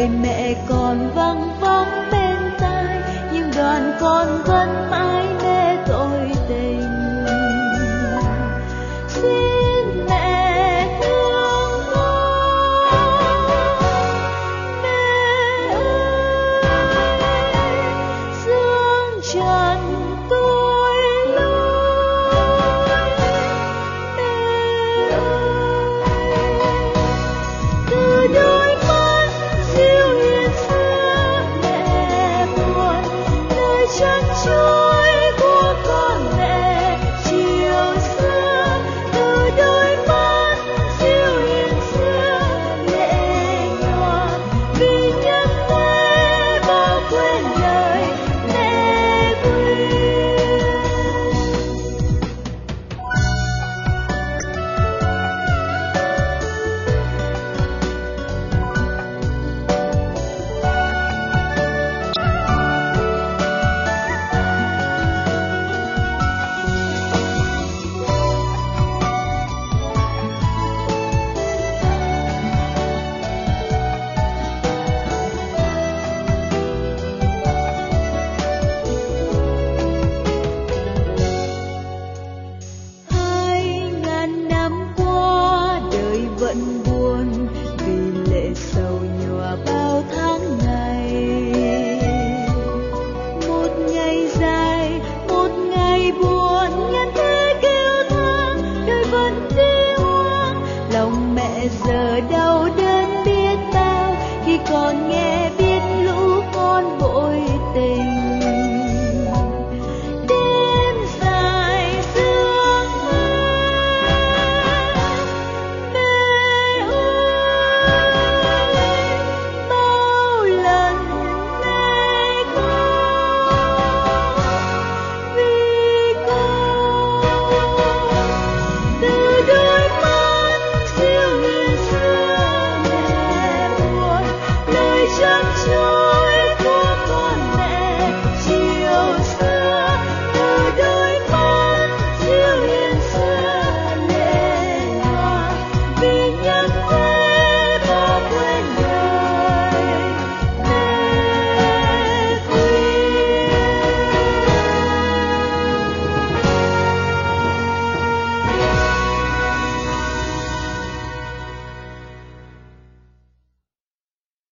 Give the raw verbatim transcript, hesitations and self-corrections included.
đời mẹ còn văng vắng bên tai, nhưng đoàn con vẫn mãi mê tôi tình. Xin mẹ thương con, mẹ ơi, dương trần tôi lối. Mẹ ơi, từ đôi mắt dịu hiền xưa mẹ buồn, nơi chân trôi của con mẹ chiều xưa. Từ đôi mắt dịu hiền xưa lệ nhòa, vì nhân thế bao quên lời mẹ khuyên. Hai ngàn năm qua đời vẫn buồn, vì lệ sầu nhòa bao tháng ngày. Một ngày dài, một ngày buồn, nhân thế kêu than, đời vẫn đi hoang. Lòng mẹ giờ đau đớn biết bao khi còn nghe biết